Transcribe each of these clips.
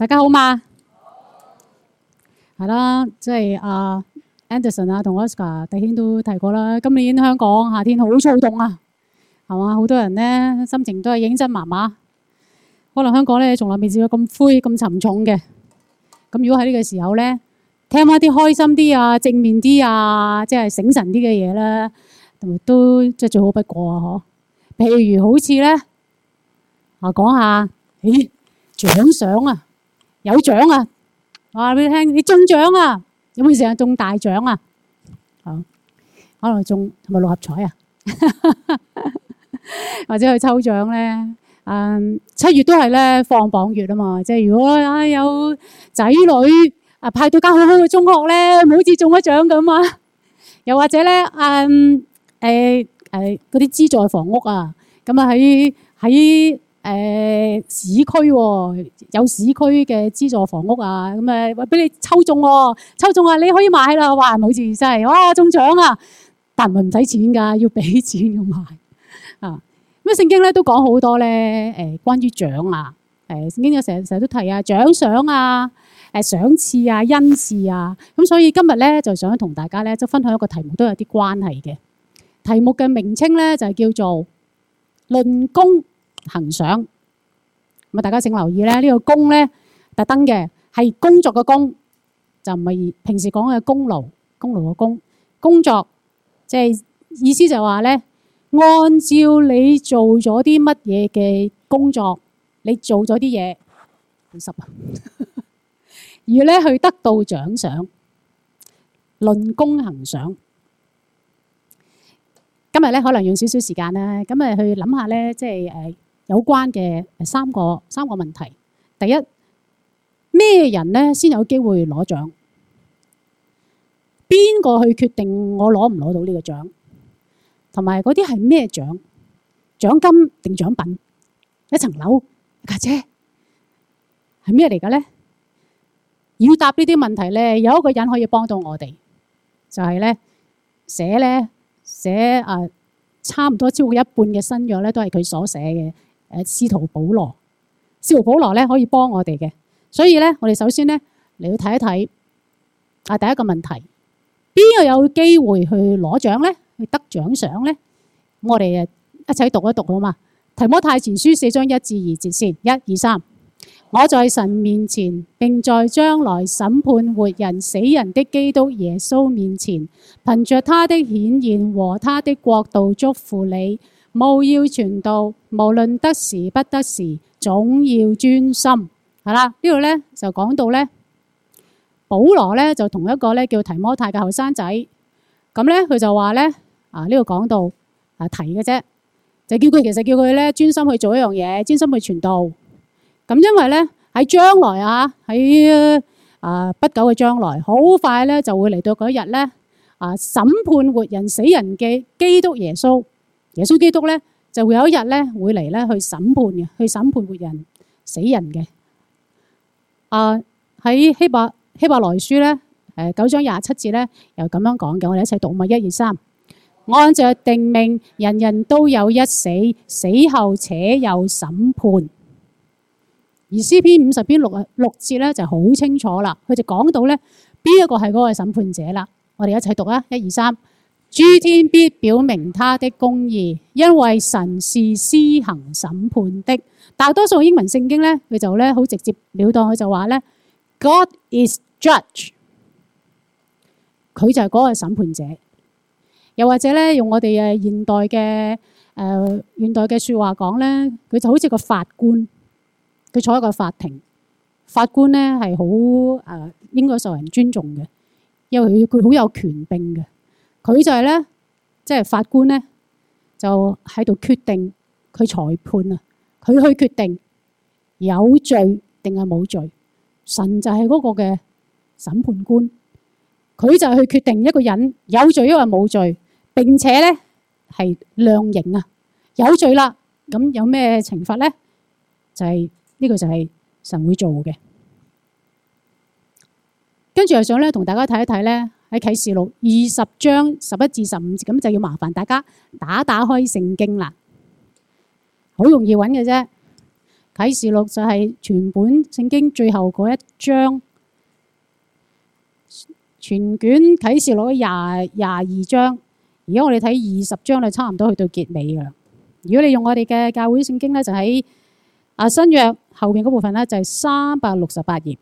大家好嘛？係啦，即係Anderson 啊同 Oscar 弟兄都提過啦。今年香港夏天好躁動啊，係嘛？好多人咧心情都係認真麻麻。可能香港咧從來未試過咁灰咁沉重嘅。咁如果喺呢個時候咧，聽翻啲開心啲啊、正面啲啊、即係醒神啲嘅嘢咧，都即係最好不過啊！嗬，譬如好似咧，講下，獎賞啊，有獎啊！話俾你聽，你中獎啊！有冇成日中大獎啊？可能中係咪六合彩啊？或者去抽獎咧？7月都係咧放榜月啊嘛！即係如果有仔女派到間好好嘅中學咧，好似中咗獎咁啊！又或者咧嗰啲資助房屋啊，咁啊喺市區喎，有市區嘅資助房屋啊，咁俾你抽中喎，抽中啊你可以買啦，哇！好似真係哇中獎啊，但唔係唔使錢㗎，要俾錢要買啊。咁聖經咧都講好多咧關於獎啊，聖經成日都提啊獎賞啊、賞賜啊、恩賜啊，咁所以今日咧就想同大家咧即分享一個題目都有啲關係嘅。題目嘅名稱咧就係叫做論功行賞。咁啊，大家請留意咧，呢個功咧特登嘅係工作嘅工，就唔係平時講嘅功勞嘅功。工作即係意思就係話咧，按照你做咗啲乜嘢嘅工作，你做咗啲嘢，好濕啊，而咧去得到獎賞，論功行賞。今日咧可能用少少時間啦，咁去諗下咧，即係有關嘅三個問題。第一，咩人咧先有機會攞獎？邊個去決定我攞唔攞到呢個獎？同埋嗰啲係咩獎？獎金定獎品？一層樓、架車係咩嚟嘅咧？要答呢啲問題咧，有一個人可以幫到我哋，就係咧寫差唔多超過一半嘅新約咧，都係佢所寫嘅。司徒保羅咧可以幫我哋嘅，所以咧我哋首先咧嚟去睇一睇第一個問題，邊個有機會去攞獎咧？去得獎賞咧？咁我哋一齊讀一讀好嘛？提摩太前書4章1至2節先，1、2、3。我在神面前，並在將來審判活人死人的基督耶穌面前，憑着他的顯現和他的國度祝福你，務要傳道，無論得時不得時，總要專心。係啦，呢度咧就講到咧，保羅咧就同一個咧叫提摩太嘅後生仔，咁咧佢就話咧呢度講到提嘅啫，就叫佢咧專心去做一樣嘢，專心去傳道。咁因為咧喺將來喺不久嘅將來，好快咧就會嚟到嗰一日咧審判活人死人嘅基督耶穌基督咧就會有一日咧會嚟咧去審判嘅，去審判活人死人嘅。喺希伯來書咧9章27節咧又咁樣講嘅，我哋一齊讀嘛，1、2、3。按着定命，人人都有一死，死後且有審判。而詩篇50篇6節咧就好清楚啦，佢就講到咧邊一個係嗰個審判者啦。我哋一齊讀啊，1、2、3。諸天必表明他的公義，因為神是施行審判的。大多數英文聖經咧，佢就咧好直接了當，佢就話咧 God is judge， 佢就係嗰個審判者。又或者咧用我哋現代嘅説話講咧，佢就好似個法官。佢坐喺個法庭，法官咧係好應該受人尊重嘅，因為佢好有權柄嘅。佢就係咧，即係法官咧，就喺度決定佢裁判啊，佢去決定有罪定係冇罪。神就係嗰個嘅審判官，佢就係去決定一個人有罪抑或冇罪，並且咧係量刑啊，有罪啦，咁有咩懲罰咧？就係。呢個就係神會做嘅。跟住又想咧同大家睇一睇咧喺啟示錄20章11至15節，咁就要麻煩大家打開聖經啦，好容易揾嘅啫。 啟示錄就係全本聖經最後嗰一章，全卷啟示錄廿二章。而家我哋睇20章就差唔多去到結尾噶啦。如果你用我哋嘅教會聖經咧，就喺新約後邊嗰部分咧，就係368頁。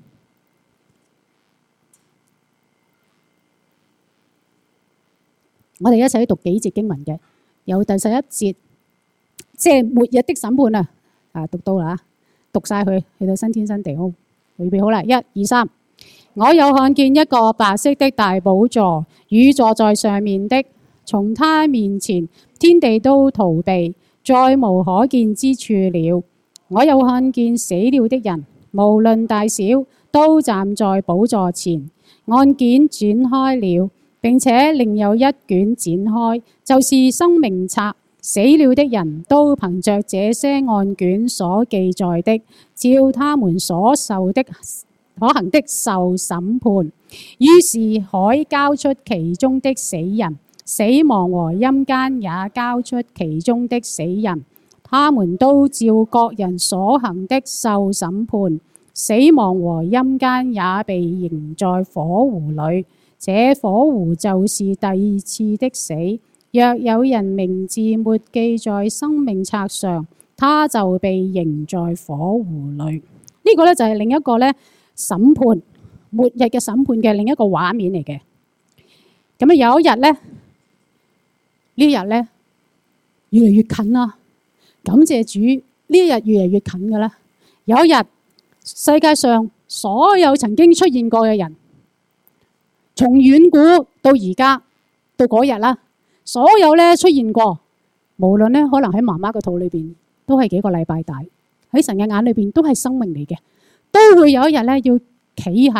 我哋一齊讀幾節經文嘅，有第11節，即係末日的審判啊！讀到啦，讀晒佢，去到新天新地。好，預備好啦，1、2、3。我又看見一個白色的大寶座，與坐在上面的，從他面前，天地都逃避，再無可見之處了。我又看見死了的人，無論大小，都站在寶座前，案件展開了。並且另有一卷展開，就是生命冊。死了的人都憑着這些案卷所記載的，照他們所受的可行的受審判。於是海交出其中的死人，死亡和陰間也交出其中的死人，他們都照各人所行的受審判。死亡和陰間也被扔在火湖裏。這火湖就是第二次的死。若有人名字沒記在生命冊上，他就被扔在火湖裏。呢個咧就係另一個咧審判末日嘅審判嘅另一個畫面嚟嘅。咁有一日咧，呢日咧越嚟越近啦。感謝主，呢一日越嚟越近噶啦。有一日，世界上所有曾經出現過嘅人，從遠古到而家到嗰日啦，所有咧出現過，無論咧可能喺媽媽嘅肚裏邊都係幾個禮拜大，喺神嘅眼裏邊都係生命嚟嘅，都會有一日咧要企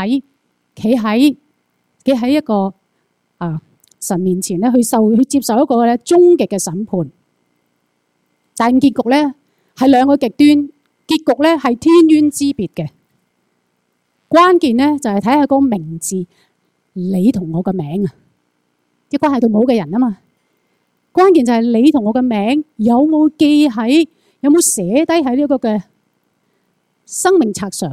喺一個神面前咧去接受一個咧終極嘅審判。但結局咧係兩個極端，結局咧係天淵之別嘅。關鍵咧就係睇下個名字。你同我嘅名啊，一關係到冇嘅人啊嘛。關鍵就係你同我嘅名有冇記喺，有冇寫低喺呢個嘅生命冊上。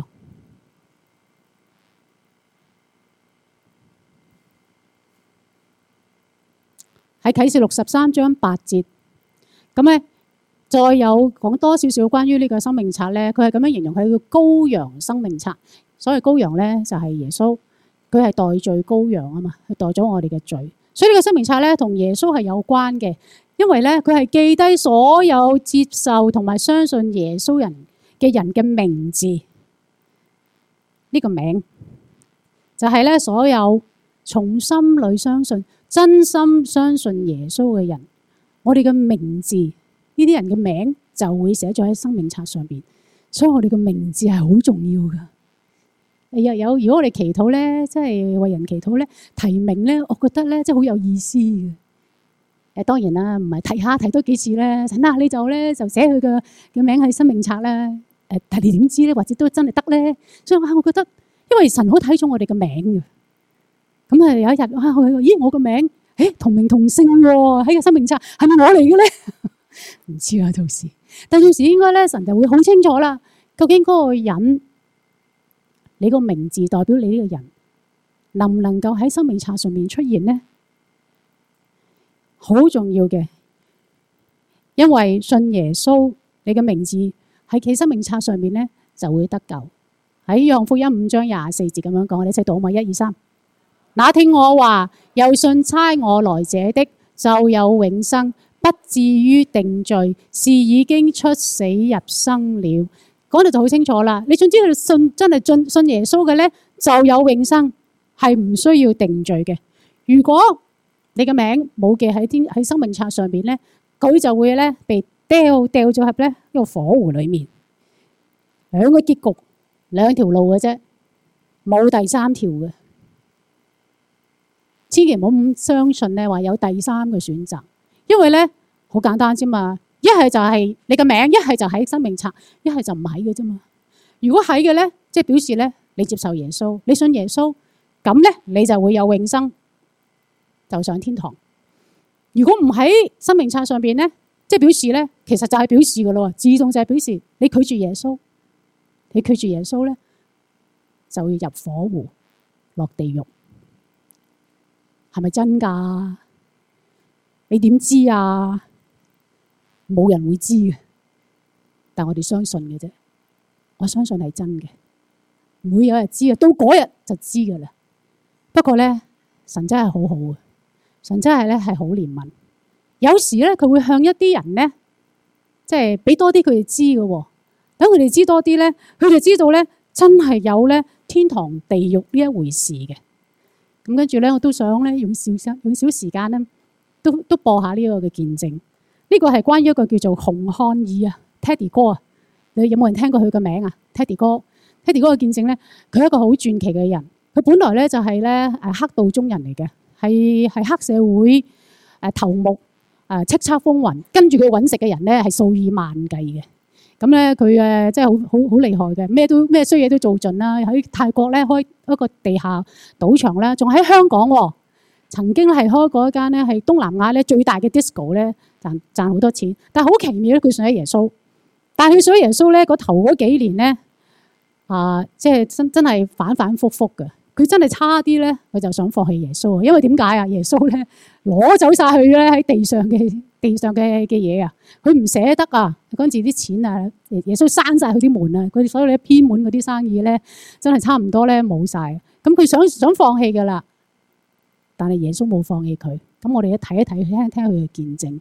喺啟示錄13章8節，咁咧再有講多少少關於呢個生命冊咧，佢係咁樣形容佢叫羔羊生命冊。所謂羔羊咧就係耶穌。佢係代罪羔羊啊嘛，佢代咗我哋嘅罪，所以呢個生命冊咧同耶穌係有關嘅，因為咧佢係記低所有接受同埋相信耶穌人嘅名字。呢個名就係咧所有從心裏相信、真心相信耶穌嘅人，我哋嘅名字，呢啲人嘅名就會寫咗喺生命冊上邊，所以我哋嘅名字係好重要噶。如果我哋祈禱咧，即係為人祈禱咧，提名咧，我覺得咧，即係好有意思嘅。當然啦，唔係提多幾次咧，神啊，你就寫佢嘅名喺生命冊啦。但你點知咧？或者都真係得咧？所以我覺得，因為神好睇重我哋嘅名嘅。咁有一日咦，我個名同名同姓喎，喺個生命冊係咪我嚟嘅咧？唔知啊，到時，但到時應該咧，神就會好清楚啦。究竟嗰個人，你個名字代表你呢個人，能唔能夠喺生命冊上面出現呢？好重要嘅，因為信耶穌，你嘅名字喺企生命冊上面咧，就會得救。喺約翰福音5章24節咁樣講，我哋一齊讀嘛，1、2、3。那聽我話，又信差我來者的，就有永生，不至於定罪，是已經出死入生了。講到就好清楚啦，你總之係真係信耶穌嘅咧，就有永生，係唔需要定罪嘅。如果你嘅名冇記喺生命冊上邊咧，佢就會咧被掉咗入咧呢個火湖裏面。兩個結局，兩條路嘅啫，冇第三條嘅。千祈唔好咁相信咧，話有第三個選擇，因為咧好簡單啫嘛。一係就係你嘅名，一係就喺生命冊，一係就唔喺嘅啫嘛。如果喺嘅咧，即係表示咧你接受耶穌，你信耶穌，咁咧你就會有永生，就上天堂。如果唔喺生命冊上邊咧， 即係表示咧，其實就係表示噶咯，自動就係表示你拒絕耶穌，你拒絕耶穌咧，就要入火湖落地獄，係咪真㗎？你點知啊？冇人會知嘅，但我哋相信嘅啫。我相信係真嘅，唔會有人知嘅，到嗰日就知㗎啦。不過咧，神真係好好嘅，神真係咧係好憐憫。有時咧，佢會向一啲人咧，即係俾多啲佢哋知嘅喎。等佢哋知多啲咧，佢哋知道咧，真係有咧天堂地獄呢一回事嘅。咁跟住咧，我都想咧用少時間咧，都播下呢個嘅見證。呢個係關於一個叫做洪漢義啊 Teddy 哥啊，你有冇人聽過佢嘅名啊 ？Teddy 哥嘅見證咧，佢係一個好傳奇嘅人。佢本來咧就係咧黑道中人嚟嘅，係黑社會頭目叱咤風雲，跟住佢揾食嘅人咧係數以萬計嘅。咁咧佢即係好厲害嘅，咩衰嘢都做盡啦。喺泰國咧開一個地下賭場啦，仲喺香港曾經係開過一間咧係東南亞咧最大嘅 disco 咧，賺好多錢。但係好奇妙咧，佢信咗耶穌，但係佢信咗耶穌咧，頭嗰幾年咧即係真係反覆覆嘅。佢真係差啲咧，佢就想放棄耶穌啊！因為點解啊？耶穌咧攞走晒佢咧喺地上嘅嘢啊！佢唔捨得啊！嗰陣時啲錢啊，耶穌閂晒佢啲門啊！佢所有啲偏門嗰啲生意咧，真係差唔多咧冇晒。咁佢想放棄噶啦，但係耶穌冇放棄佢。咁我哋一睇一睇，聽聽佢嘅見證。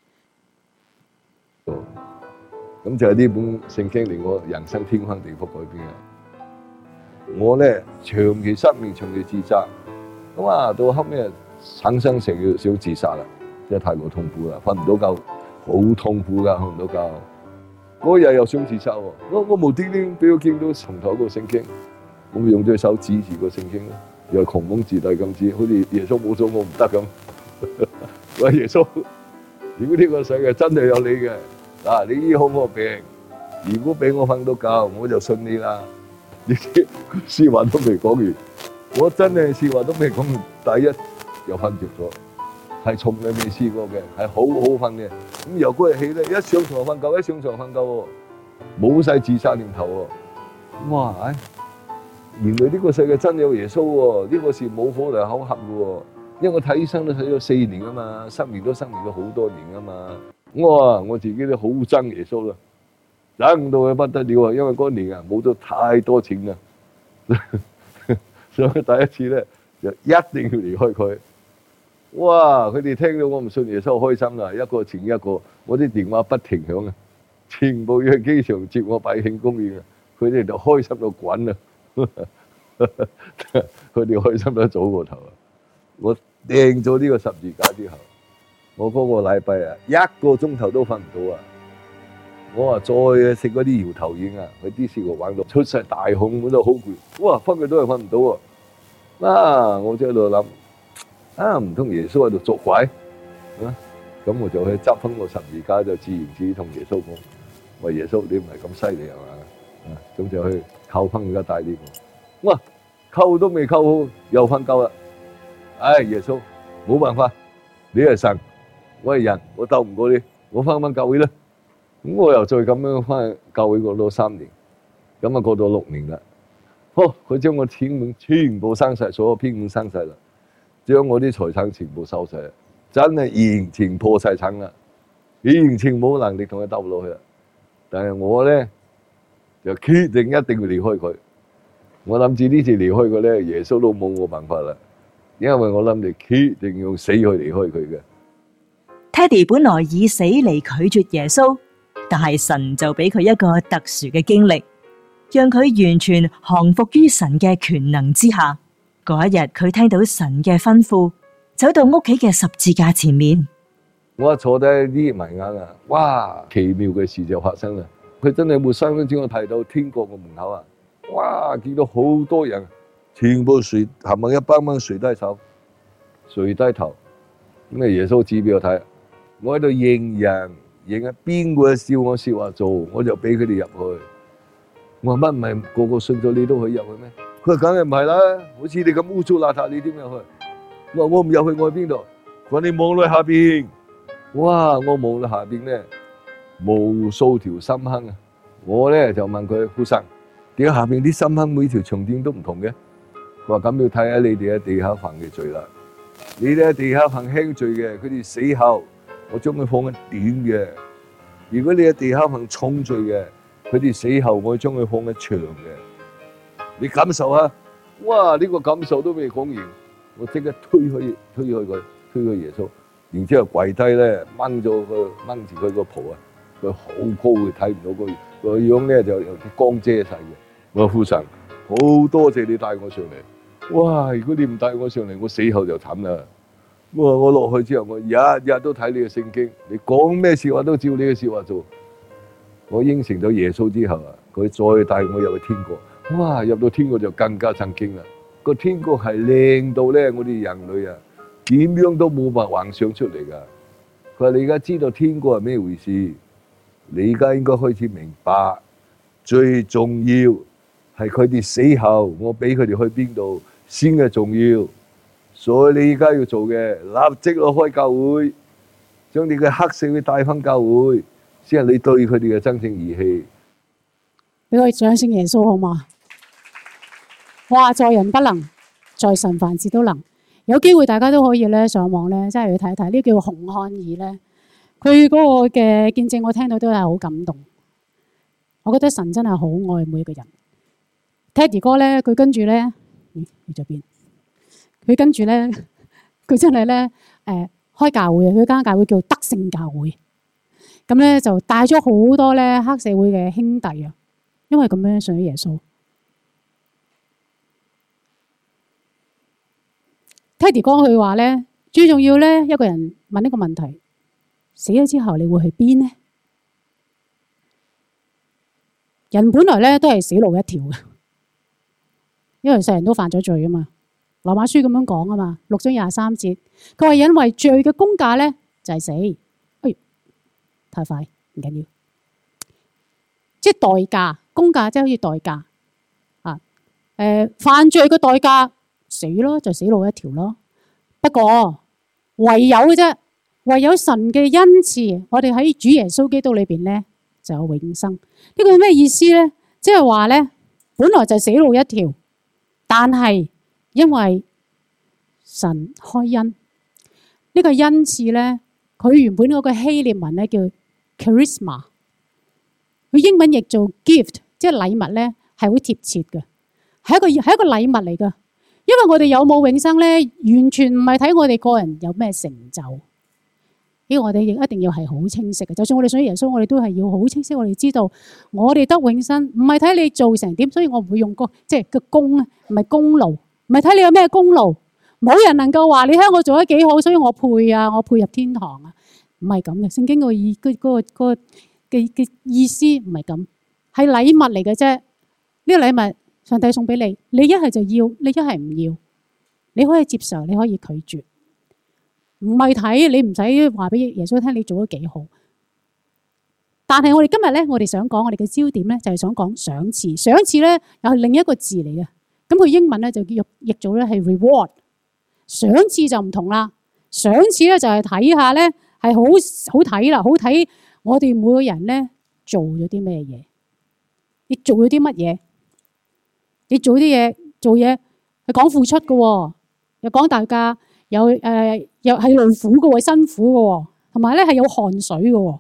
咁就係呢本聖經令我人生天翻地覆改變啊！我咧長期失眠，長期自責，咁到後尾產生成想自殺啦，即係太過痛苦啦，瞓唔到覺，好痛苦噶，瞓唔到覺。嗰日又想自殺喎，我無端端俾我見到從頭個聖經，我咪用隻手指住個聖經咯，又狂妄自大咁指，好似耶穌冇咗我唔得咁。喂，耶穌，如果呢個世界真係有你嘅，你醫好我病，如果俾我瞓到覺，我就信你啦。呢啲說話都未講完，我真係說話都未講完，第一又瞓着咗，係從來未試過嘅，係好好瞓嘅。咁由嗰日起咧，一上床瞓覺，一上床瞓覺，冇晒自殺念頭喎。哇！原來呢個世界真有耶穌喎，呢個事冇可能巧合嘅喎。因為我睇醫生都睇咗4年啊嘛，失眠咗好多年啊嘛。我自己都好憎耶穌啦。憎到佢不得了啊！因為嗰年冇咗太多錢啦，所以第一次咧就一定要離開佢。哇！佢哋聽到我唔信耶穌，開心啦，一個傳一個，我啲電話不停響啊，全部要去機場接我擺慶功宴啊，佢哋就開心到滾啊！佢哋開心得早過頭啊！我掟咗呢個十字架之後，我嗰個禮拜1個鐘頭都瞓唔到啊！我再食嗰啲搖頭丸佢啲試過玩到出晒大汗，我都好攰。哇，瞓佢都係瞓唔到喎。我就喺度諗，唔通耶穌喺度作怪？咁我就去執翻個十字架，就自言自語同耶穌講：喂，耶穌，你唔係咁犀利係嘛？咁就去扣翻而家大呢個。哇，扣都未扣好，又瞓覺啦。耶穌，冇辦法，你係神，我係人，我鬥唔過你，我翻教會啦。咁我又再咁樣翻去教會過多3年，咁過到6年啦。佢將我錢全部生晒，所有編滿生晒啦，將我啲財產全部收晒，真係完全破晒產啦，完全冇能力同佢鬥落去啦。但係我咧就決定一定要離開佢。我諗住呢次離開佢咧，耶穌都冇我辦法啦，因為我諗住決定用死去離開佢嘅。 Teddy 本來以死嚟拒絕耶穌。但係神就俾佢一個特殊嘅經歷，讓佢完全降服於神嘅權能之下。嗰一日，佢聽到神嘅吩咐，走到屋企嘅十字架前面。 我一坐低眯埋眼哇！奇妙嘅事就發生啦！佢真係冇3分鐘，我睇到天國嘅門口哇！見到好多人，全部冚唪唥一班班垂低手、垂低頭。咁耶穌指俾我睇，我喺度認人。邊個笑我說話做，我就俾佢哋入去。我話乜唔係個個信咗你都可以入去咩？佢話梗係唔係啦，好似你咁污糟邋遢，你點入去？我話我唔入去，我喺邊度？佢話你望落下邊， 哇！我望到下邊咧無數條深坑啊！我咧就問佢夫生，點解下邊啲深坑每條長短都唔同嘅？佢話咁要睇下你哋喺地下犯嘅罪啦。你哋喺地下犯輕罪嘅，佢哋死後我將佢放喺短嘅；如果你喺地下犯重罪嘅，佢哋死後我將佢放喺長嘅。你感受下，哇！呢個感受都未講完，我即刻推開耶穌，然之後跪低咧掹住佢個袍啊！佢好高嘅，睇唔到個樣咧，就有啲光遮晒嘅。我話夫神，好多謝你帶我上嚟。哇！如果你唔帶我上嚟，我死後就慘啦。我落去之後，我日日都睇你嘅聖經，你講咩說話都照你嘅說話做。我應承咗耶穌之後啊，佢再帶我入去天國。哇！入到天國就更加震驚啦。個天國係靚到咧，我哋人類啊點樣都冇辦法幻想出嚟噶。佢話你而家知道天國係咩回事？你而家應該開始明白，最重要係佢哋死後，我俾佢哋去邊度先係重要。所以你而家要做嘅，立即落開教會，將你嘅黑社會帶翻教會，先係你對佢哋嘅真正義氣。 俾我掌聲耶穌好嘛？哇！在人不能，在神凡事都能。有機會大家都可以咧上網咧，真係去睇睇。呢叫洪漢義咧。佢嗰個嘅見證，我聽到都係好感動。我覺得神真係好愛每一個人。Teddy 哥咧，佢跟住咧，去咗邊？佢跟住咧，佢真係咧，開教會，佢間教會叫德勝教會。咁咧就帶咗好多咧黑社會嘅兄弟啊，因為咁樣信咗耶穌。Teddy 哥佢話咧，最重要咧，一個人問一個問題。死咗之後你會去邊呢？人本來咧都係死路一條嘅，因為世人都犯咗罪啊嘛。羅馬書咁樣講啊嘛，6章23節，佢話因為罪嘅工價咧就係死。哎，太快唔緊要，即係代價，工價即係好似代價啊。犯罪嘅代價死咯，就死路一條咯。不過唯有嘅啫。唯有神嘅恩賜，我哋喺主耶穌基督裏邊咧就有永生。呢個係咩意思咧？即係話咧，本來就死路一條，但係因為神開恩，呢個恩賜咧，佢原本嗰個希臘文咧叫 charisma， 佢英文譯做 gift， 即係禮物咧係好貼切嘅，係一個禮物嚟噶。因為我哋有冇永生咧，完全唔係睇我哋個人有咩成就。呢個我哋亦一定要係好清晰嘅，就算我哋信耶穌，我哋都係要好清晰。我哋知道我哋得永生，唔係睇你做成點，所以我唔會用個功啊，唔係功勞，唔係睇你有咩功勞。冇人能夠話你睇我做得幾好，所以我配啊，我配入天堂啊，唔係咁嘅。聖經個嘅意思唔係咁，係禮物嚟嘅啫。呢個禮物上帝送俾你，你一係就要，你一係唔要，你可以接受，你可以拒絕。唔係睇你，唔使話俾耶穌聽你做得幾好。但係我哋今日咧，我哋想講我哋嘅焦點咧，就係想講賞賜。賞賜咧又係另一個字嚟嘅，咁佢英文咧就叫譯做咧係 reward。賞賜就唔同啦，賞賜咧就係睇下咧係好睇啦，好睇我哋每個人咧做咗啲咩嘢，你做咗啲乜嘢，你做啲嘢係講付出嘅，又講大家。又係勞苦嘅喎，辛苦嘅喎，同埋咧係有汗水嘅喎。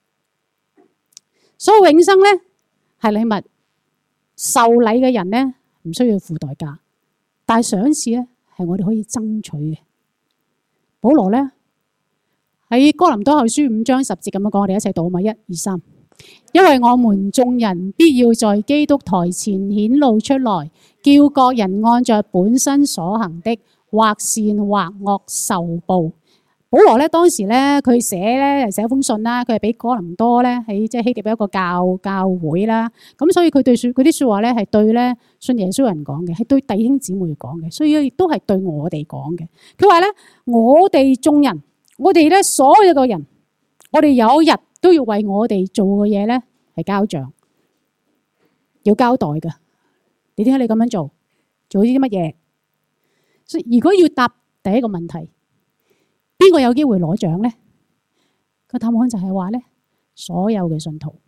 所以永生咧係禮物，受禮嘅人咧唔需要付代價，但係賞賜咧係我哋可以爭取嘅。保羅咧喺哥林多後書5章10節咁樣講，我哋一齊讀嘛，1、2、3。因為我們眾人必要在基督台前顯露出來，叫各人按着本身所行的，或善或惡受報。保羅咧當時咧佢寫封信啦，佢係俾哥林多咧喺即係希臘一個教會啦。咁所以佢啲説話咧係對咧信耶穌人講嘅，係對弟兄姊妹講嘅，所以亦都係對我哋講嘅。佢話咧，我哋眾人，我哋咧所有嘅人，我哋有一日都要為我哋做嘅嘢咧係交賬，要交代㗎。你點解你咁樣做？做啲乜嘢？所以如果要答第一個問題，邊個有機會攞獎咧？ 個答案就係話咧，所有嘅信徒，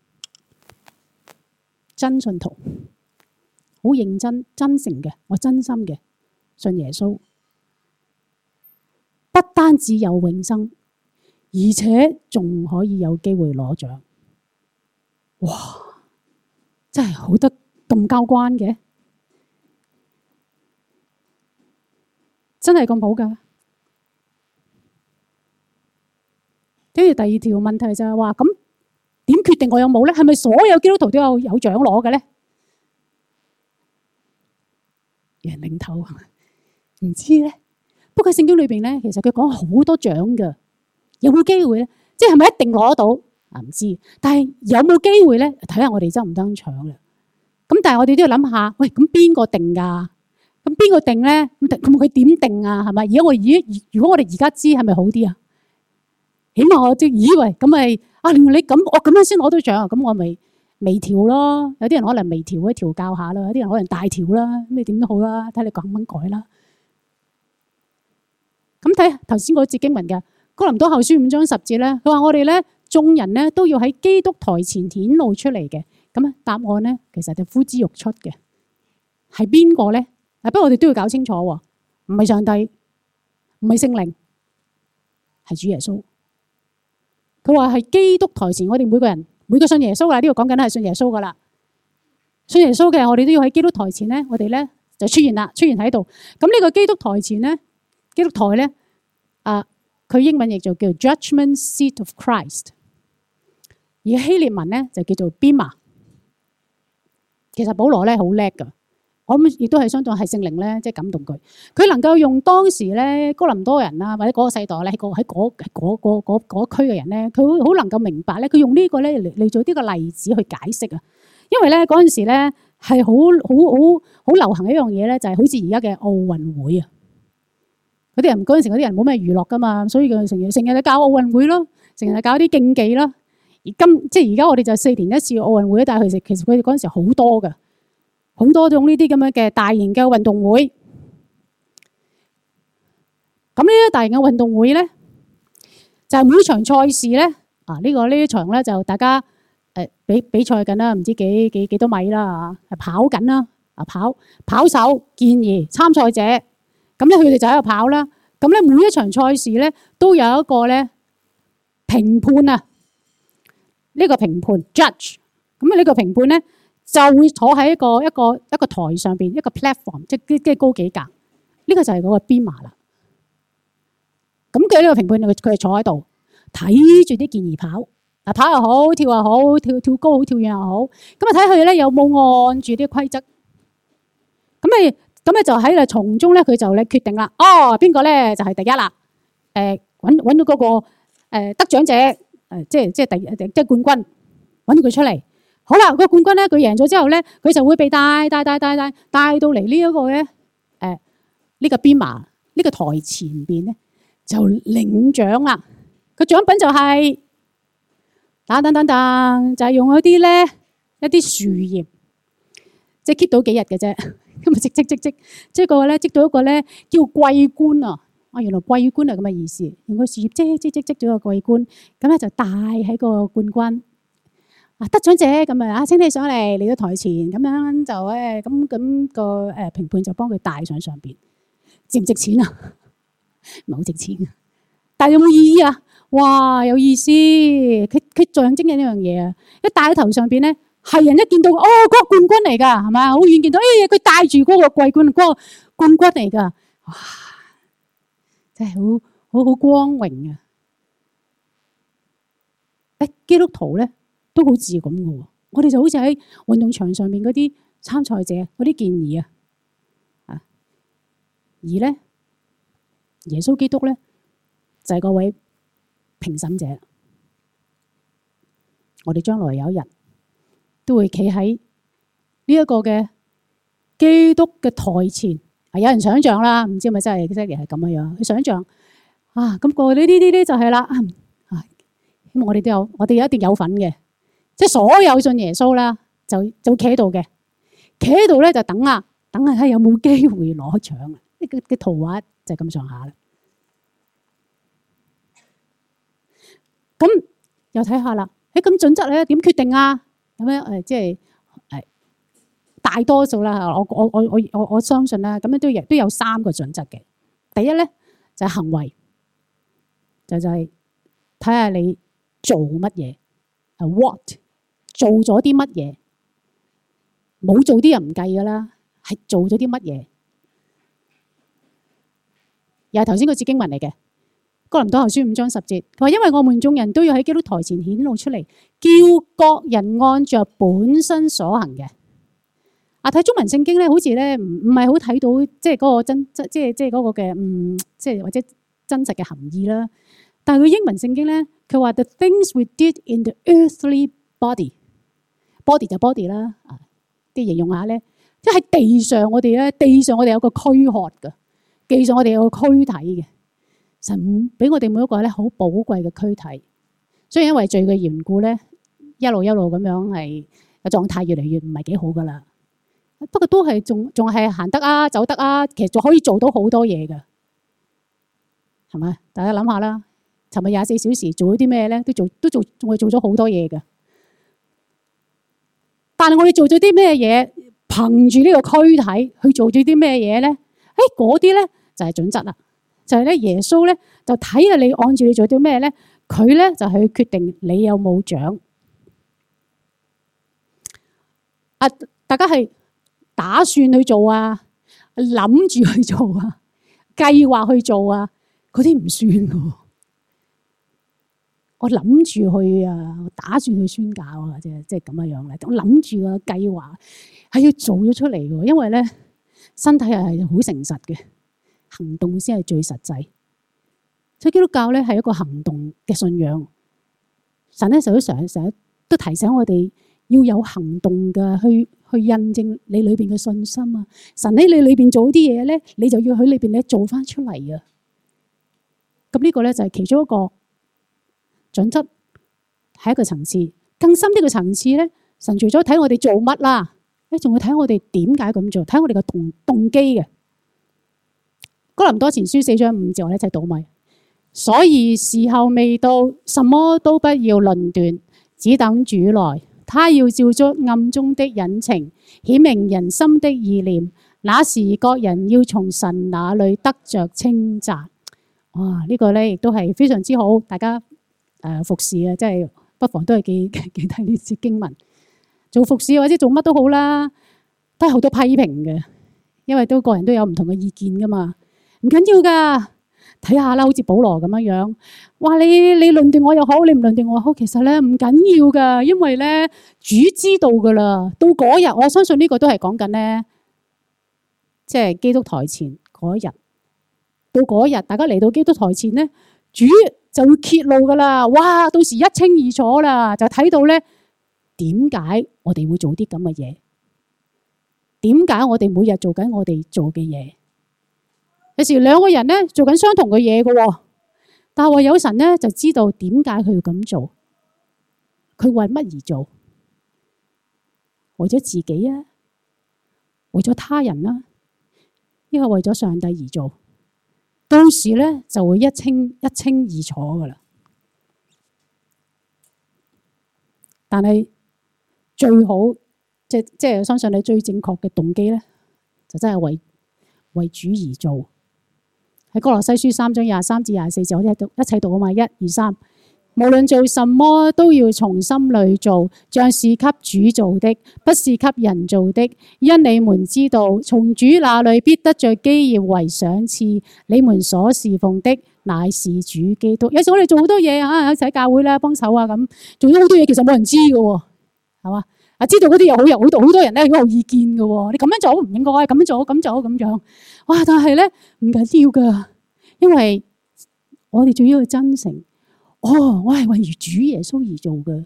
真信徒，好認真、真誠嘅，我真心嘅信耶穌，不單止有永生，而且仲可以有機會攞獎。哇！真係好得咁交關嘅，真係咁好㗎。跟住第二條問題就係話，咁點決定我有冇咧？係咪所有基督徒都有獎攞嘅咧？人領頭唔知咧。不過聖經裏邊咧，其實佢講好多獎㗎，有冇機會咧？即係咪一定攞到啊？唔知。但係有冇機會咧？睇下我哋爭唔爭搶啦。咁但係我哋都要諗下，喂，咁邊個定㗎？咁邊個定咧？咁佢點定啊？係咪？如果我哋而家知係咪好啲啊？起碼我即係以為咁咪啊，你咁我咁樣先攞到獎啊？咁我咪微調咯。有啲人可能微調調教下啦，有啲人可能大調啦。咁你點都好啦，睇你肯唔肯改啦。咁睇頭先嗰節經文嘅哥林多後書5章10節咧，佢話我哋咧眾人咧都要喺基督台前顯露出嚟嘅。咁答案咧其實就呼之欲出嘅，係邊個咧？不過我哋都要搞清楚喎，唔係上帝，唔係聖靈，係主耶穌。佢話係基督台前，我哋每個人每個信耶穌啦，呢個講緊係信耶穌噶啦。信耶穌嘅我哋都要喺基督台前咧，我哋咧就出現啦，出現喺度。咁呢個基督台前咧，基督台咧，佢英文譯就叫 Judgment Seat of Christ， 而希臘文咧就叫做 Bema。其實保羅咧好叻噶，我諗亦都係相信係聖靈咧，即係感動佢，佢能夠用當時咧哥林多人啊，或者嗰個世代咧喺嗰區嘅人咧，佢好能夠明白咧，佢用呢個咧嚟做呢個例子去解釋啊。因為咧嗰陣時咧係好流行一樣嘢咧，就係好似而家嘅奧運會啊。嗰啲人嗰陣時嗰啲人冇咩娛樂噶嘛，所以佢成日就搞奧運會咯，成日搞啲競技咯。即係而家我哋就4年一次奧運會，但係其實佢哋嗰陣時好多㗎，好多種呢啲咁樣嘅大型嘅運動會。咁呢啲大型嘅運動會咧，就係每場賽事咧，呢一場咧就大家比賽緊啦，唔知幾多米啦嚇，係跑緊啦，跑手、健兒、參賽者，咁咧佢哋就喺度跑啦。咁咧每一場賽事咧都有一個咧評判啊。呢個評判 judge， 咁呢個評判咧就會坐喺一個台上邊，一個 platform， 即係高幾格。呢個就係嗰個 Bema 啦。咁佢呢個評判佢係坐喺度睇住啲健兒跑，跑又好，跳又好，跳高好，跳遠又好。咁睇佢咧有冇按住啲規則。咁咧就喺度從中咧佢就決定啦。邊個咧就係第一啦？揾到嗰個得獎者。即係冠軍，揾到佢出嚟。好啦，個冠軍咧，佢贏咗之後咧，佢就會被帶到嚟呢一個咧，呢個 Bema 呢個台前邊咧，就領獎啦。個獎品就係等，就係用一啲咧一啲樹葉，即係 keep 到幾日嘅啫。咁咪積，即係個咧積到一個咧叫桂冠啊！原來桂冠係咁嘅意思，用個樹葉積咗個桂冠，咁咧就戴喺個冠軍。得獎者咁啊，請你上嚟到台前，咁樣就咁個評判就幫佢戴上邊。值唔值錢啊？唔係好值錢啊，但係有冇意義啊？哇，有意思！佢象徵緊呢樣嘢啊！一戴喺頭上邊咧，係人一見到嗰個冠軍嚟㗎，係咪？好遠見到，佢戴住嗰個桂冠，嗰個冠軍嚟㗎，哇！真係好光榮啊！基督徒咧都好似咁嘅喎，我哋就好似喺運動場上面嗰啲參賽者嗰啲健兒啊，而咧耶穌基督咧就係嗰位評審者。我哋將來有一日都會企喺呢一個嘅基督嘅台前。有人想象啦，唔知係咪真係係咁樣？你想象咁個呢啲就係啦。咁我哋一定有份嘅，即係所有信耶穌啦，就企喺度嘅，企喺度咧就等下睇有冇機會攞獎啊！呢個嘅圖畫就係咁上下啦。 咁又睇下啦。咁準則咧點決定啊？咁樣即係大多數啦。我相信啦，咁樣都有3個準則嘅。第一咧就係行為，就係睇下你做乜嘢，what 做咗啲乜嘢，冇做啲人唔計噶啦，係做咗啲乜嘢。又係頭先嗰節經文嚟嘅，哥林多後書5章10節，佢話因為我們眾人都要喺基督台前顯露出嚟，叫各人按着本身所行嘅。睇中文聖經咧，好似咧唔係好睇到即係嗰個即係嗰個嘅即係或者真實嘅含義啦。但係佢英文聖經咧，佢話 The things we did in the earthly body 就 body 啦，啲形容下咧，即係喺地上我哋有個軀殼㗎，地上我哋有個軀體嘅。神俾我哋每一個咧好寶貴嘅軀體，雖然因為罪嘅緣故咧，一路咁樣係個狀態越嚟越唔係幾好噶啦。不過都係仲係行得啊，走得啊，其實仲可以做到好多嘢㗎，係咪？大家諗下啦，尋日24小時做咗啲咩咧？仲係做咗好多嘢㗎。但係我哋做咗啲咩嘢？憑住呢個軀體去做咗啲咩嘢咧？嗰啲咧就係準則啦。就係咧，耶穌咧就睇下你按住你做啲咩咧，佢咧就去決定你有冇獎。大家係打算去做啊，諗住去做啊，計劃去做啊，嗰啲唔算㗎。我諗住去啊，我打算去宣教啊，即係咁樣樣咧。我諗住個計劃係要做咗出嚟㗎，因為咧身體係好誠實嘅。行動先係最實際，所以基督教咧係一個行動嘅信仰。神咧成日都提醒我哋要有行動嘅去印證你裏邊嘅信心啊！神喺你裏邊做啲嘢咧，你就要喺裏邊咧做翻出嚟啊！咁呢個咧就係其中一個準則，係一個層次。更深啲嘅層次咧，神除咗睇我哋做乜啦，仲會睇我哋點解咁做，睇我哋嘅動機嘅。哥林多前書4章5節，我哋一齊讀咪。所以時候未到，什麼都不要論斷，只等主來。他要照出暗中的隱情，顯明人心的意念。那時各人要從神那裏得着稱讚。哇！呢個咧亦都係非常之好，大家服侍啊，即係不妨都係記低呢節經文。做服侍或者做乜都好啦，都係好多批評嘅，因為個人都有唔同嘅意見噶嘛。唔緊要噶，睇下啦，好似保羅咁樣，話你論斷我又好，你唔論斷我好，其實咧唔緊要噶，因為咧主知道噶啦。到嗰日，我相信呢個都係講緊咧，即係基督台前嗰日。到嗰日，大家嚟到基督台前咧，主就會揭露噶啦。哇，到時一清二楚啦，就睇到咧點解我哋會做啲咁嘅嘢，點解我哋每日做緊我哋做嘅嘢。有時兩個人咧做緊相同嘅嘢嘅，但係唯有神咧就知道點解佢要咁做，佢為乜而做？為咗自己啊，為咗他人啦，抑或為咗上帝而做？到時咧就會一清二楚噶啦。但係最好即係相信你最正確嘅動機咧，就真係為主而做。喺哥羅西書3章23至24節，我哋一齊讀啊嘛，1、2、3。無論做什麼，都要從心裏做，像是給主做的，不是給人做的。因你們知道，從主那裏必得着基業為賞賜。你們所侍奉的乃是主基督。有時我哋做好多嘢啊，喺教會咧幫手啊，咁做咗好多嘢，其實冇人知嘅，係嘛？知道嗰啲又好多人咧好有意見嘅。你咁樣做唔應該，咁樣做咁樣。哇！但係咧唔緊要噶，因為我哋最要真誠。我係為主耶穌而做嘅。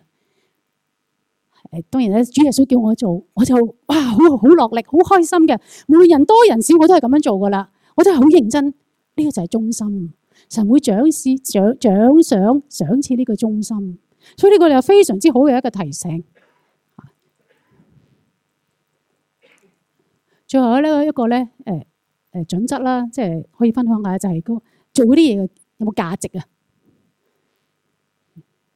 當然咧，主耶穌叫我做，我就哇好落力，好開心嘅。無論人多人少，我都係咁樣做噶啦。我真係好認真，呢個就係忠心。神會獎賜呢個忠心，所以呢個就非常之好嘅一個提醒。最後咧一個咧準則啦，即係可以分享下，就係做嗰啲嘢有冇價值啊？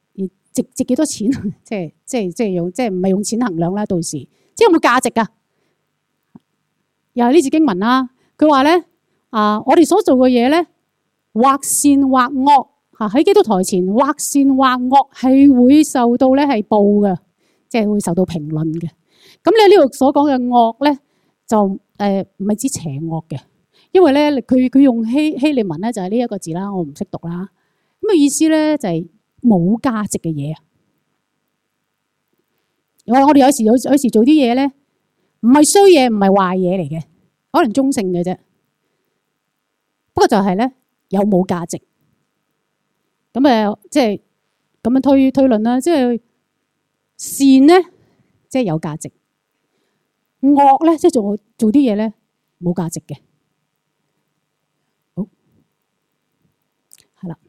值幾多錢？即係用即係唔係用錢衡量啦？到時即係有冇價值㗎？又係呢節經文啦。佢話咧我哋所做嘅嘢咧，或善或惡喺基督台前，或善或惡係會受到咧係報嘅，即係會受到評論嘅。咁你呢度所講嘅惡咧，就唔係指邪惡嘅，因為咧佢用希臘文咧就係呢一個字啦，我唔識讀啦。咁嘅意思咧就係冇價值嘅嘢啊！我哋有時做啲嘢咧，唔係衰嘢，唔係壞嘢嚟嘅，可能中性嘅啫。不過就係咧有冇價值。咁即係咁樣推論啦，即係善咧，即係有價值；惡咧，即係做啲嘢咧冇價值嘅。好，係啦。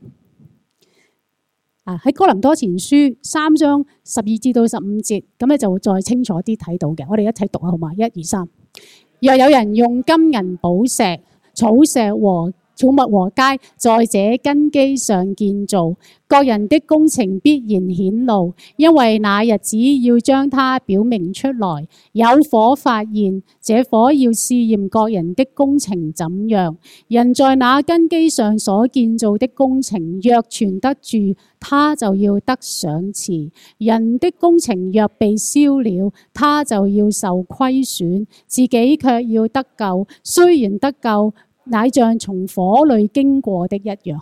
喺哥林多前書3章12至到15節，咁咧就會再清楚啲睇到嘅。我哋一齊讀啊，好嘛？1、2、3。若有人用金銀寶石、草石和草木和秸在這根基上建造，各人的工程必然顯露，因為那日子要將它表明出來。有火發現，這火要試驗各人的工程怎樣。人在那根基上所建造的工程若存得住，他就要得賞賜；人的工程若被燒了，他就要受虧損，自己卻要得救。雖然得救，乃像從火裏經過的一樣。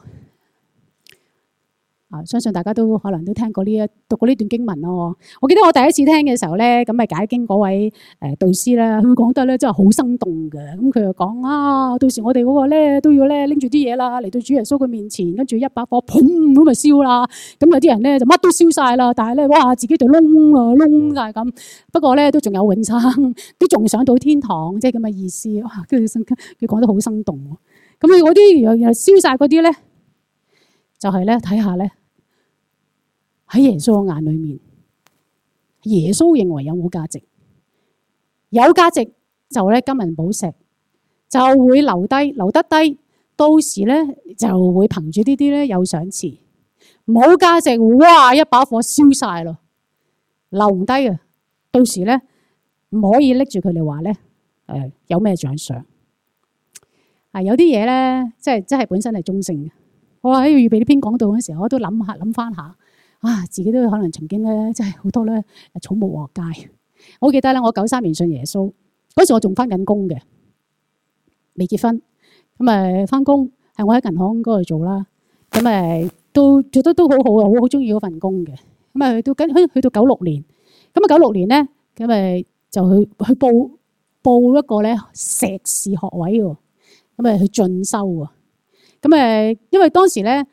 相信大家都可能都聽過讀過呢段經文咯。我記得我第一次聽嘅時候咧，咁咪解經嗰位導師咧，佢講得咧真係好生動嘅。咁佢就講到時我哋嗰個咧都要咧拎住啲嘢啦，嚟到主耶穌嘅面前，跟住一把火砰咁咪燒啦。咁有啲人咧就乜都燒晒啦，但係咧哇自己就窿晒咁。不過咧都仲有永生，都仲上到天堂，即係咁嘅意思。哇！跟住佢講得好生動。咁佢嗰啲又燒晒嗰啲咧，就係咧睇下咧。喺耶穌嘅眼裏面，耶穌認為有冇價值？有價值就咧金銀寶石就會留得低，到時咧就會憑住呢啲咧有賞賜。冇價值，哇！一把火燒晒咯，留唔低啊！到時咧唔可以拎住佢哋話咧有咩獎賞？有啲嘢咧，即係本身係中性嘅。我喺預備呢篇講道嗰時候，我都諗翻下。自己都可能曾經咧，真係好多咧草木和秸。我記得咧，我93年信耶穌嗰時，我仲翻緊工嘅，未結婚。咁翻工係我喺銀行嗰度做啦。咁都做得都好好啊，好中意嗰份工嘅。咁去到96年，咁96年咧，咁就去報一個咧碩士學位喎。咁去進修喎。咁因為當時咧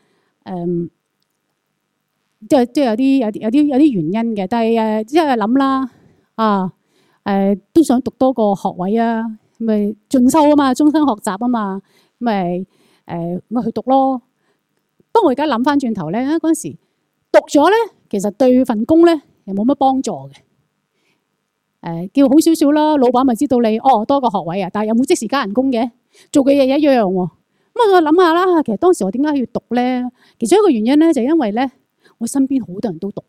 即係有啲原因嘅，但係即係諗啦，都想讀多個學位啊，咪進修啊嘛，終身學習啊嘛，咪去讀咯。不過我而家諗翻轉頭咧，嗰陣時讀咗咧，其實對份工咧又冇乜幫助嘅。叫好少少啦，老闆咪知道你多個學位啊，但係有冇即時加人工嘅？做嘅嘢一樣喎。咁我諗下啦，其實當時我點解要讀咧？其中一個原因咧，就因為咧。我身邊好多人都讀，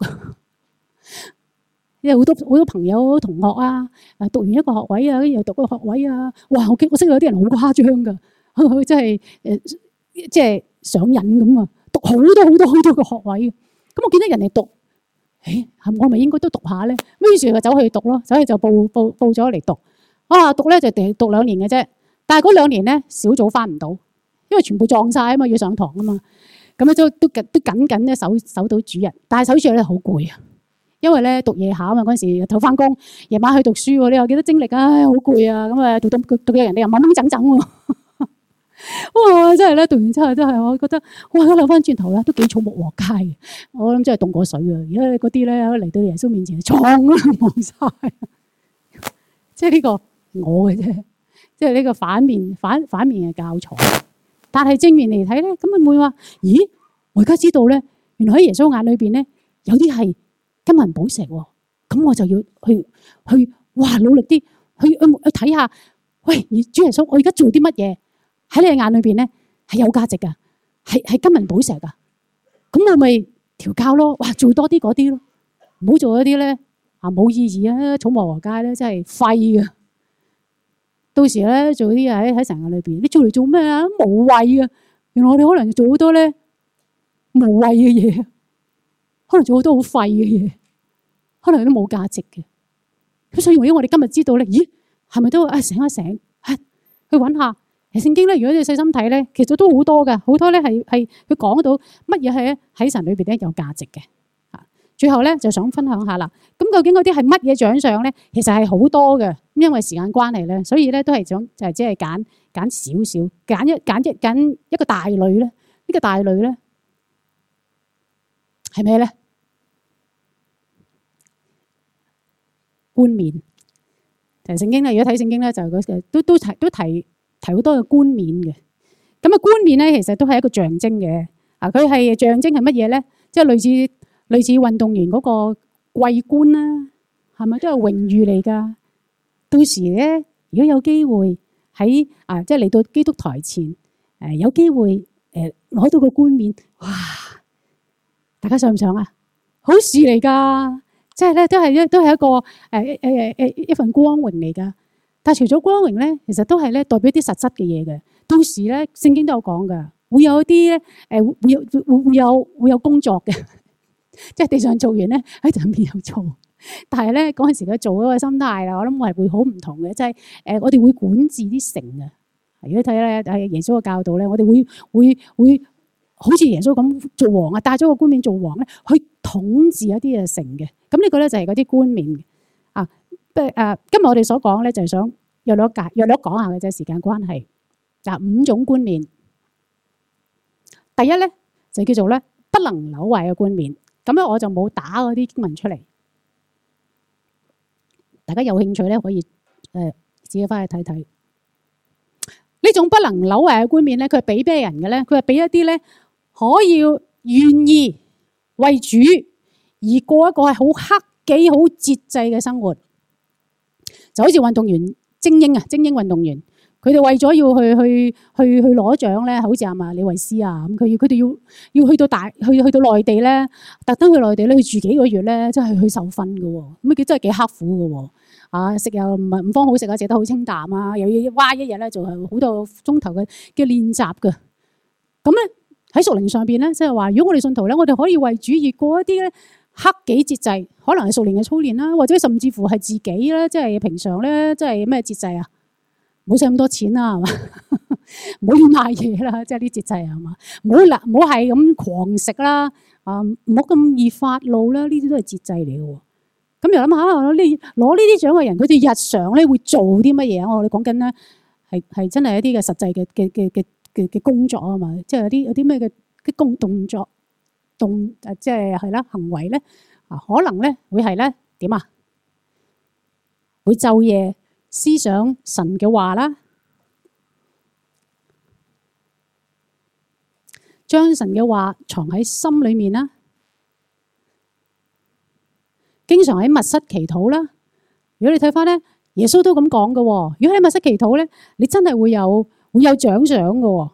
有好多朋友同學啊，讀完一個學位啊，跟住又讀個學位啊，哇！我識有啲人好誇張噶，真係即係上癮咁啊，讀好多個學位。咁我見到人哋讀，我咪應該都讀下咧？於是就走去讀咯，走去就報咗嚟讀。讀咧就讀2年嘅啫，但係嗰2年咧小組翻唔到，因為全部撞晒啊嘛，要上堂啊嘛。咁咧都緊咧守到主日，但係守主日咧好攰啊，因為咧讀夜考啊嘛，嗰陣時日頭翻工，夜晚去讀書喎，你又幾多精力啊？好攰啊！咁讀到人哋又掹掹整整喎，哇！真係咧讀完之後真係我覺得，哇！諗翻轉頭咧都幾草木和秸嘅，我諗真係凍過水啊！而家嗰啲咧嚟到耶穌面前，撞啦冇晒，即係呢個我嘅啫，即係呢個反面嘅教材。但係正面嚟睇咧，咁會唔會話？咦，我而家知道咧，原來喺耶穌眼裏邊咧，有啲係金銀寶石喎。咁我就要去，哇，努力啲去睇下。喂，主耶穌，我而家做啲乜嘢喺你嘅眼裏邊咧係有價值噶，係金銀寶石噶。咁我咪調教咯，哇，做多啲嗰啲咯，唔好做一啲咧冇意義啊！草木禾稭咧真係廢嘅。到時咧做啲嘢喺神嘅裏邊，你做嚟做咩啊？無謂啊！原來我哋可能做好多咧無謂嘅嘢，可能做好多好廢嘅嘢，可能都冇價值嘅。咁所以如果我哋今日知道咧，咦，係咪都醒一醒，去揾下？聖經咧，如果你細心睇咧，其實都好多嘅，好多咧係佢講到乜嘢係喺神裏邊咧有價值嘅。最後咧就想分享下啦。咁究竟嗰啲係乜嘢獎賞咧？其實係好多嘅，因為時間關係咧，所以咧都係想就係只係揀少少，揀一個大類咧。呢個大類咧係咩咧？冠冕。其實聖經咧，如果睇聖經咧，就都提好多嘅冠冕嘅。咁冠冕咧，其實都係一個象徵嘅。佢係象徵係乜嘢咧？即係類似運動員嗰個桂冠啦，係咪都係榮譽嚟㗎？到時咧，如果有機會喺即係嚟到基督台前，有機會攞到個冠冕，哇！大家想唔想啊？好事嚟㗎，即係咧都係一個一份光榮嚟㗎。但係除咗光榮咧，其實都係咧代表啲實質嘅嘢嘅。到時咧，聖經都有講㗎，會有一啲會有工作嘅。即係地上做完咧，喺上面又做，但係咧嗰陣時佢做嗰個心態啦，我諗我係會好唔同嘅，即係我哋會管治啲城嘅。如果睇咧耶穌嘅教導咧，我哋會好似耶穌咁做王啊，帶咗個冠冕做王咧，去統治一啲嘅城嘅。咁呢個咧就係嗰啲冠冕啊。今日我哋所講咧就係想約略講下嘅啫，時間關係。5種冠冕，第一咧就叫做咧不能朽壞嘅冠冕。咁咧我就冇打嗰啲經文出嚟，大家有興趣咧可以自己翻去睇睇。呢種不能朽壞嘅冠冕咧，佢係俾咩人嘅咧？佢係俾一啲咧可以願意為主而過一個係好克己、好節制嘅生活，就好似運動員精英運動員。佢哋為咗要去攞獎咧，好似阿李慧詩啊咁，佢哋要去到內地咧，特登去內地咧，去住幾個月咧，真係去受訓嘅喎。咁佢真係幾刻苦嘅喎。食又唔方好食啊，食得好清淡啊，又要花一日咧，做係好多鐘頭嘅練習嘅。咁咧喺屬靈上邊咧，即係話，如果我哋信徒咧，我哋可以為主而過一啲咧克己節制，可能係屬靈嘅操練啦，或者甚至乎係自己咧，即係平常咧，即係咩節制啊？唔好使咁多錢啦，係嘛？唔好亂買嘢啦，即係啲節制係嘛？唔好係咁狂食啦，唔好咁易發怒啦，呢啲都係節制嚟嘅喎。咁又諗下，攞呢啲獎嘅人，佢哋日常咧會做啲乜嘢啊？我哋講緊咧係真係一啲嘅實際嘅工作啊嘛，即係有啲咩嘅動作即係啦行為咧可能咧會係咧點啊？會晝夜思想神嘅話啦，將神嘅話藏喺心裏面啦，經常喺密室祈禱啦。如果你睇翻咧，耶穌都咁講嘅。如果喺密室祈禱咧，你真係會有獎賞嘅。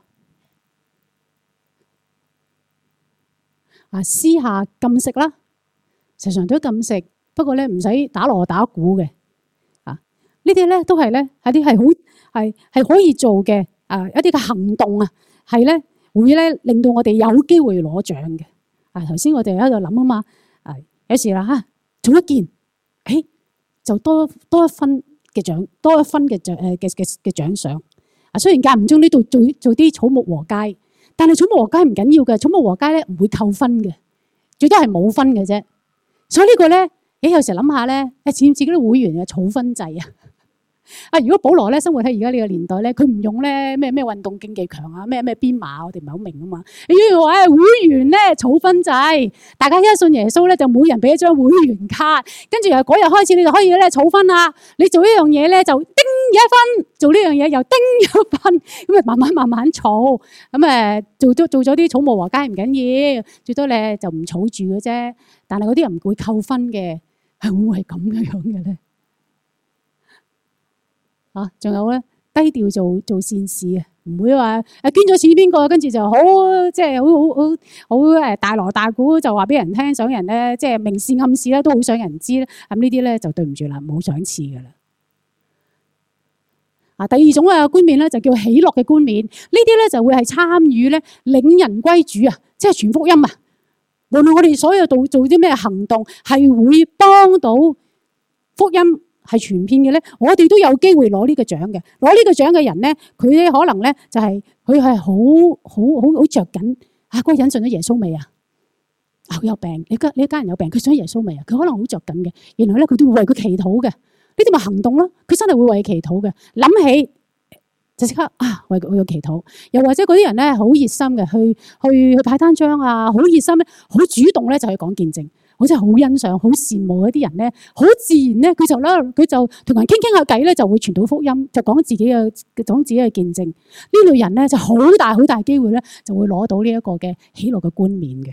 私下禁食啦，常常都禁食，不過咧唔使打鑼打鼓嘅。呢啲咧都係咧係啲係可以做嘅一啲嘅行動啊，係咧會咧令到我哋有機會攞獎嘅。頭先我哋喺度諗啊嘛，有時啦做一件，就多一分嘅獎，多一分嘅獎賞。雖然間唔中呢度做啲草木禾稭，但係草木禾稭唔緊要嘅，草木禾稭咧唔會扣分嘅，最多係冇分嘅啫。所以呢個咧，你有時諗下咧，似唔似嗰啲會員嘅儲分制啊？如果保羅咧生活喺而家呢個年代咧，佢唔用咧咩運動競技強啊，咩編碼，我哋唔係好明啊嘛。要話會員咧儲分制，大家一信耶穌咧就每人俾一張會員卡，跟住由嗰日開始你就可以咧儲分啦。你做一樣嘢咧就叮一分，做呢樣嘢又叮一分，咁慢慢儲。咁做咗啲草木禾稭唔緊要，最多咧就唔儲住嘅啫。但係嗰啲人唔會扣分嘅，係會唔會係咁樣嘅咧？仲有咧，低調做善事啊！ 唔會話捐咗錢邊個，跟住就好即係好大鑼大鼓就話俾人聽，想人咧即係明示暗示咧都好想人知咧。咁呢啲咧就對唔住啦，冇賞賜噶啦。第二種冠冕咧就叫喜樂嘅冠冕，呢啲咧就會係參與咧領人歸主啊，即係傳福音啊。無論我哋所有做啲咩行動，係會幫到福音係傳遍嘅咧，我哋都有機會攞呢個獎嘅。攞呢個獎嘅人咧，佢咧可能咧就係佢係好着緊嗰個人信咗耶穌未啊？佢有病，你一家人有病，佢信咗耶穌未啊？佢可能好着緊嘅，然後咧佢都會為佢祈禱嘅。呢啲咪行動咯，佢真係會為佢祈禱嘅。諗起就即刻為佢祈禱。又或者嗰啲人咧好熱心嘅，去派單張啊，好熱心咧，好主動咧就去講見證。我真係好欣賞、好羨慕嗰啲人咧，好自然咧，佢就同人傾下偈咧，就會傳到福音，就講自己嘅見證。呢類人咧就好大機會咧，就會攞到呢一個嘅喜樂嘅冠冕嘅。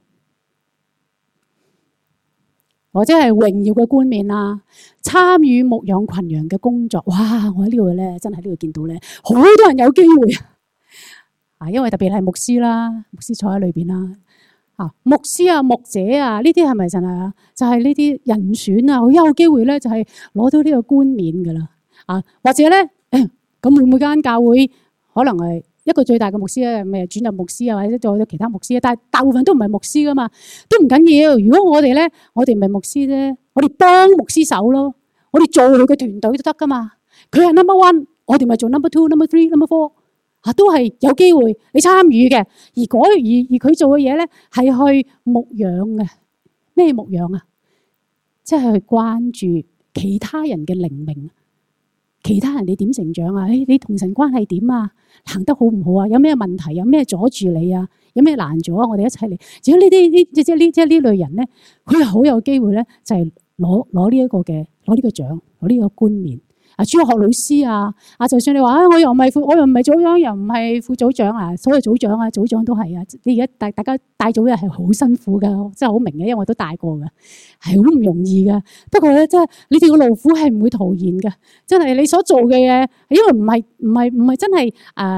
或者係榮耀嘅冠冕啊，參與牧養群羊嘅工作，哇！我喺呢度咧，真係呢度見到咧，好多人有機會啊！因為特別係牧師啦，牧師坐喺裏邊啦，牧師啊、牧者啊，呢啲係咪就係呢啲人選啊？好有機會咧，就係攞到呢個冠冕噶啦或者咧，咁每間教會可能係一個最大嘅牧師咧，咪轉任牧師啊，或者做咗其他牧師啊，但係大部分都唔係牧師噶嘛，都唔緊要。如果我哋唔係牧師啫，我哋幫牧師手咯，我哋做佢嘅團隊都得噶嘛。佢係 number one， 我哋咪做 number two、number three、number four， 都係有機會你參與嘅。而佢做嘅嘢咧係去牧養嘅，咩牧養啊？即係去關注其他人嘅靈命。其他人你點成長啊？你同神關係點啊？行得好唔好啊？有咩問題？有咩阻住你啊？有咩難咗啊？我哋一齊嚟。只要呢類人咧，佢係好有機會咧，就係攞呢個獎，攞呢個冠冕。主學老師啊，就算你話我又唔係組長，又唔係副組長啊，所有組長啊、組長都係啊。你而家大家帶組嘅係好辛苦噶，真係好明嘅，因為我都帶過噶，係好唔容易噶。不過咧，真係你哋嘅勞苦係唔會徒然嘅，真係你所做嘅嘢，因為唔係真係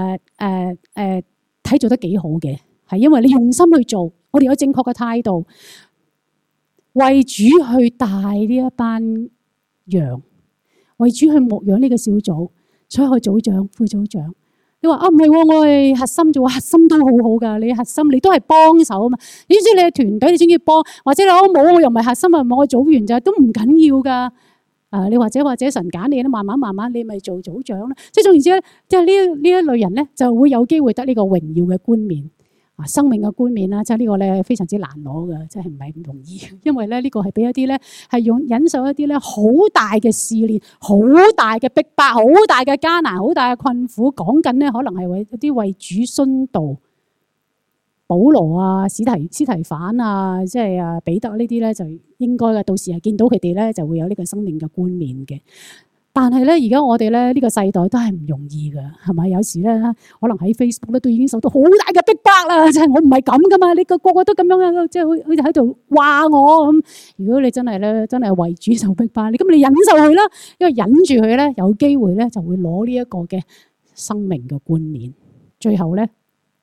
睇做得幾好嘅，係因為你用心去做，我哋有正確嘅態度，為主去帶呢一班羊。為主去牧養呢個小組，所以組長、副組長，你話唔係，我係核心做，核心都好好噶。你核心你都係幫手啊嘛。你知你係團隊，你先要幫，或者你冇，我又唔係核心啊，我組員咋都唔緊要噶。你或者神揀你咧，慢慢你咪做組長啦。即係總言之咧，即係呢一類人咧，就會有機會得呢個榮耀嘅冠冕。生命嘅冠冕啦，即係呢個咧非常之難攞嘅，即係唔係咁容易。因為咧呢個係俾一啲咧係忍受一啲咧好大嘅試煉、好大嘅逼迫、好大嘅艱難、好大嘅困苦。講緊咧可能係為主殉道，保羅啊、司提反啊，即係彼得呢啲咧就應該嘅。到時係見到佢哋咧就會有呢個生命嘅冠冕嘅。但係咧，而家我哋咧呢個世代都係唔容易㗎，係咪？有時咧，可能喺 Facebook 咧都已經受到好大嘅逼迫啦。即係我唔係咁噶嘛，你個個都咁樣啊，即係好似喺度話我咁。如果你真係為主受逼迫，你忍受佢啦，因為忍住佢咧，有機會咧就會攞呢一個嘅生命嘅冠冕。最後咧，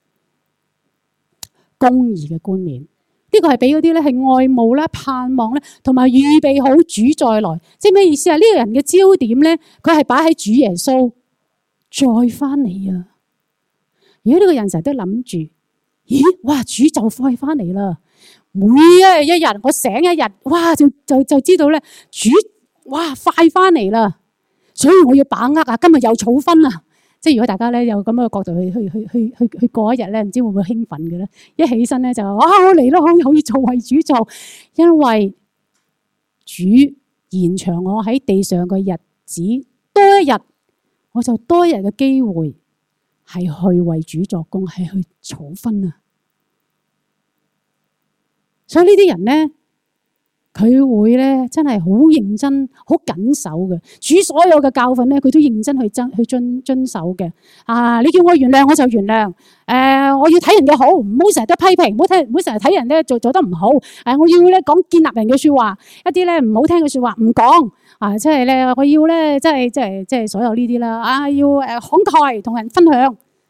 公義嘅冠冕。呢個係俾嗰啲咧係愛慕咧、盼望咧，同埋預備好主再來。即係咩意思啊？呢個人嘅焦點咧，佢係擺喺主耶穌再翻嚟啊！如果呢個人成日都諗住，咦？哇！主就快翻嚟啦！每一日我醒一日，哇！就知道咧，主哇快翻嚟啦！所以我要把握啊！今日有儲分啊！即係如果大家咧有咁嘅角度去過一日咧，唔知會唔會興奮嘅咧？一起身咧就我嚟咯，可以做為主做，因為主延長我喺地上嘅日子多一日，我就多一日嘅機會係去為主作工，係去儲分啊！所以呢啲人咧，佢會咧真係好認真、好緊守嘅。主所有嘅教訓咧，佢都認真去遵守嘅。你叫我原諒，我就原諒。我要睇人嘅好，唔好成日都批評，唔好成日睇人咧做得唔好。我要咧講建立人嘅說話，一啲咧唔好聽嘅說話唔講。即係咧，我要咧，即係所有呢啲啦。要慷慨同人分享。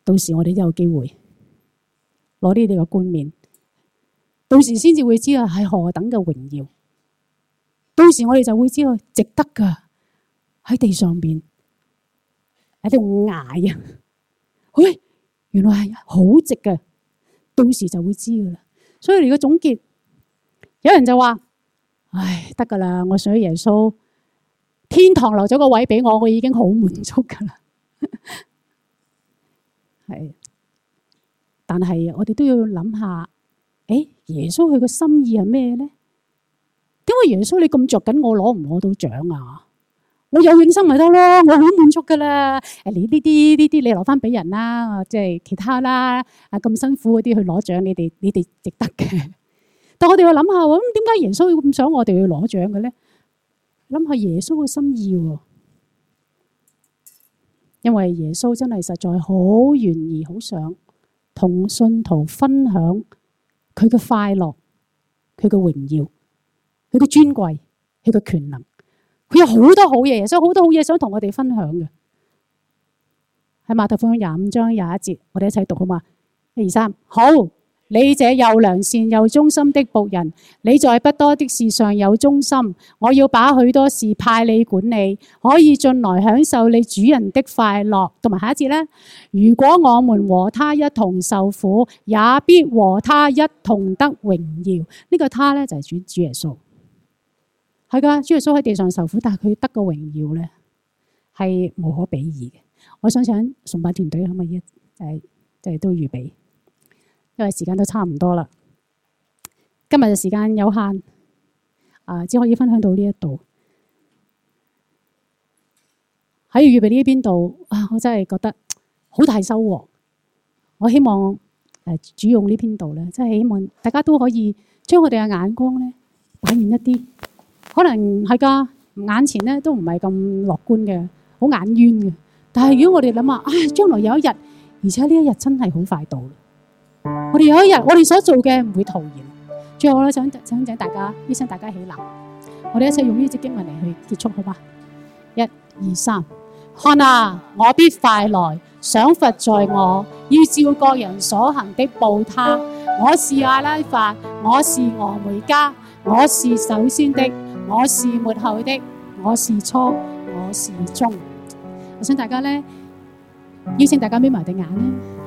到時我哋都有機會攞呢啲嘅冠冕，到時先至會知道係何等嘅榮耀。到時我哋就會知道值得㗎，喺地上邊喺度捱啊！喂，原來係好值嘅，到時就會知㗎啦。所以嚟個總結，有人就話：唉，得㗎啦，我信咗耶穌，天堂留咗個位俾我，我已經好滿足㗎啦。係，但係我哋都要諗下，耶穌佢個心意係咩咧？點解耶穌你咁着緊我攞唔攞到獎啊？我有永生咪得咯，我好滿足噶啦。你呢啲你留翻俾人啦，即係其他啦。咁辛苦嗰啲去攞獎，你哋值得嘅。但我哋要諗下，咁點解耶穌咁想我哋去攞獎嘅咧？諗下耶穌嘅心意喎，因為耶穌真係實在好願意、好想同信徒分享佢嘅快樂、佢嘅榮耀、佢嘅尊貴、佢嘅權能。佢有好多好嘢，所以好多好嘢想同我哋分享嘅。喺馬太福音25章21節，我哋一齊讀好嘛？1、2、3，好！你這又良善又忠心的僕人，你在不多的事上有忠心，我要把許多事派你管理，可以進來享受你主人的快樂。同埋下一節呢，如果我們和他一同受苦，也必和他一同得榮耀。呢個他呢，就係主耶穌。係噶，主耶穌喺地上受苦，但係佢得個榮耀咧，係無可比擬嘅。我想請崇拜團隊可唔可以即係都預備，因為時間都差唔多啦。今日嘅時間有限，只可以分享到呢一度。喺預備呢邊度我真係覺得好大收穫。我希望主用呢邊度咧，真係希望大家都可以將我哋嘅眼光咧擺遠一啲。可能係㗎，眼前咧都唔係咁樂觀嘅，好眼冤嘅。但係如果我哋諗下，將來有一日，而且呢一日真係好快到啦。我哋有一日，我哋所做嘅唔會徒然。最後咧，想請大家，邀請大家起立，我哋一齊用呢節經文嚟去結束，好嗎？1、2、3，看啊，我必快來，賞罰在我，要照各人所行的報他。我是亞拉法，我是俄梅加，我是首先的。我是末後的，我是初，我是終。我想大家咧，邀請大家眯埋對眼啦。